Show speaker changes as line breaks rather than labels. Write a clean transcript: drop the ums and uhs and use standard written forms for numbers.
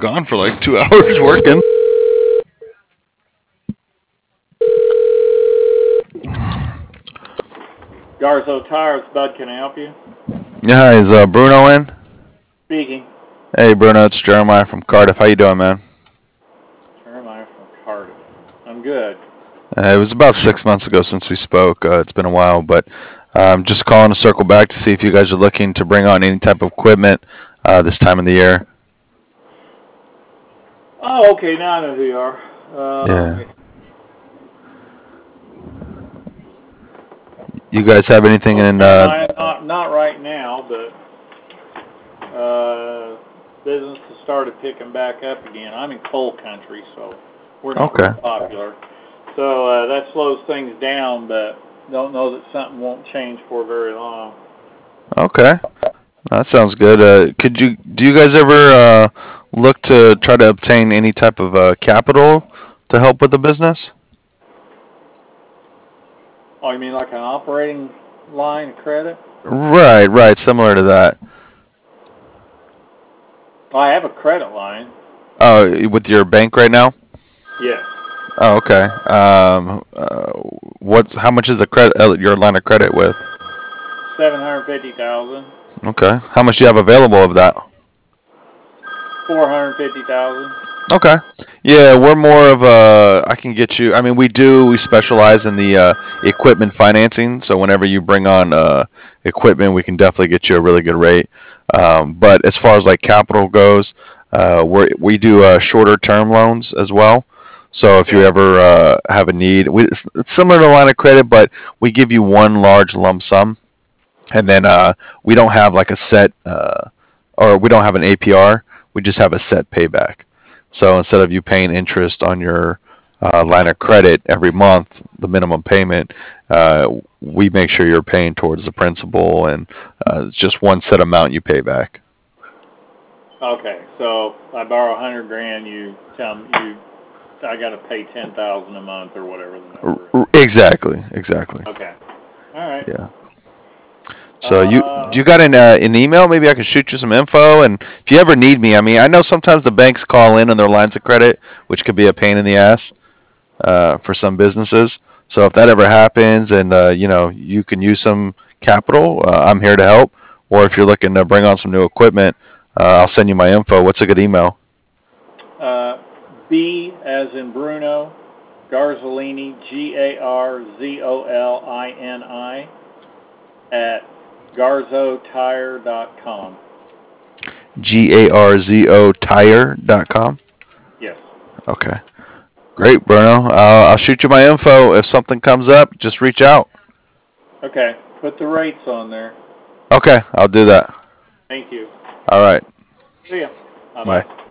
gone for like 2 hours working.
Garzo Tires, Bud, can I help you?
Yeah, hi, is Bruno in?
Speaking.
Hey, Bruno, it's Jeremiah from Cardiff. How you doing, man?
Jeremiah from Cardiff. I'm good.
It was about 6 months ago since we spoke. It's been a while, but I'm just calling to circle back to see if you guys are looking to bring on any type of equipment this time of the year.
Oh, okay, now I know who you are.
Yeah. You guys have anything in?
Jeremiah, not right now, but business has started picking back up again. I'm in coal country, so we're not real popular. So that slows things down, but don't know that something won't change for very long.
Okay, that sounds good. Do you guys ever look to try to obtain any type of capital to help with the business?
Oh, you mean like an operating line of credit?
Right, similar to that.
I have a credit line.
Oh, with your bank right now?
Yes.
Oh, okay. How much is the credit? Your line of credit with?
750,000.
Okay. How much do you have available of that?
450,000.
Okay. Yeah, we're more of a. I can get you. I mean, we specialize in the equipment financing. So whenever you bring on equipment, we can definitely get you a really good rate. But as far as like capital goes, we do shorter term loans as well. So if you ever have a need, it's similar to a line of credit, but we give you one large lump sum, and then we don't have like a set, or we don't have an APR. We just have a set payback. So instead of you paying interest on your line of credit every month, the minimum payment, we make sure you're paying towards the principal, and it's just one set amount you pay back.
Okay, so I borrow 100 grand. You tell me I got to pay 10,000 a month or whatever the number is.
Exactly.
Okay. All right.
Yeah. So do you got an email? Maybe I can shoot you some info, and if you ever need me, I mean, I know sometimes the banks call in on their lines of credit, which could be a pain in the ass for some businesses. So if that ever happens, and you can use some capital, I'm here to help. Or if you're looking to bring on some new equipment, I'll send you my info. What's a good email?
B as in Bruno, Garzolini, Garzolini at garzotire.com.
GARZO tire.com.
Yes.
Okay. Great, Bruno. I'll shoot you my info. If something comes up, just reach out.
Okay. Put the rates on there.
Okay, I'll do that.
Thank you.
All right.
See ya.
Bye.
Bye-bye.